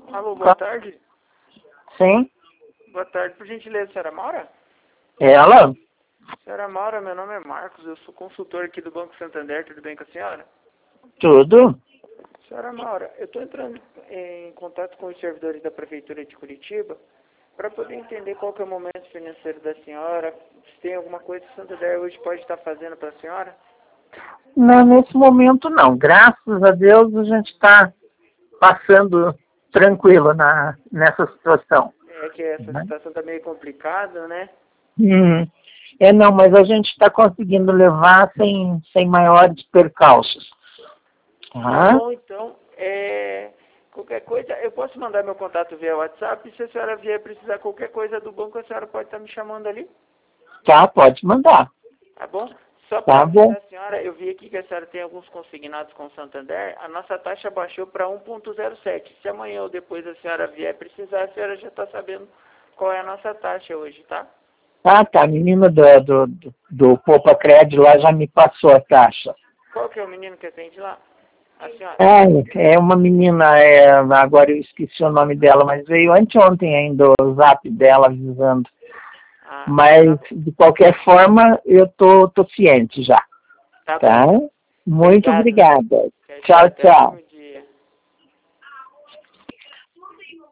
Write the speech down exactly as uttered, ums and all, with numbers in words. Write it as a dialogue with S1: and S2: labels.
S1: Alô, boa tarde.
S2: Sim,
S1: Boa tarde, por gentileza, senhora Maura?
S2: ela?
S1: Senhora Maura, meu nome é Marcos, eu sou consultor aqui do Banco Santander, tudo bem com a senhora?
S2: Tudo?
S1: Senhora Maura, eu estou entrando em contato com os servidores da Prefeitura de Curitiba para poder entender qual que é o momento financeiro da senhora, se tem alguma coisa que o Santander hoje pode estar fazendo para a senhora.
S2: Não, nesse momento não. Graças a Deus a gente está passando tranquilo na, nessa situação.
S1: É que essa
S2: Né?
S1: situação está meio complicada, né?
S2: Hum, é, não, mas a gente está conseguindo levar sem, sem maiores percalços.
S1: Tá
S2: Tá?
S1: bom, então, é, qualquer coisa, eu posso mandar meu contato via WhatsApp, e se a senhora vier precisar qualquer coisa do banco, a senhora pode estar me chamando ali,
S2: Tá, pode mandar.
S1: tá bom? Só para
S2: Tá bom.
S1: avisar a senhora, eu vi aqui que a senhora tem alguns consignados com o Santander, a nossa taxa baixou para um ponto zero sete. Se amanhã ou depois a senhora vier precisar, a senhora já está sabendo qual é a nossa taxa hoje, tá?
S2: Ah, tá. A menina do, do, do, do Poupa Cred lá já me passou a taxa.
S1: Qual que é o menino que atende lá? A senhora?
S2: É, é uma menina, é, agora eu esqueci o nome dela, mas veio anteontem ainda o zap dela avisando.
S1: Ah,
S2: Mas,
S1: tá,
S2: de qualquer forma, eu tô, tô ciente já.
S1: tá
S2: Tá?
S1: bom.
S2: Muito
S1: Obrigado.
S2: obrigada.
S1: Tchau, tchau.
S2: Tchau,
S1: Até
S2: tchau.
S1: amanhã.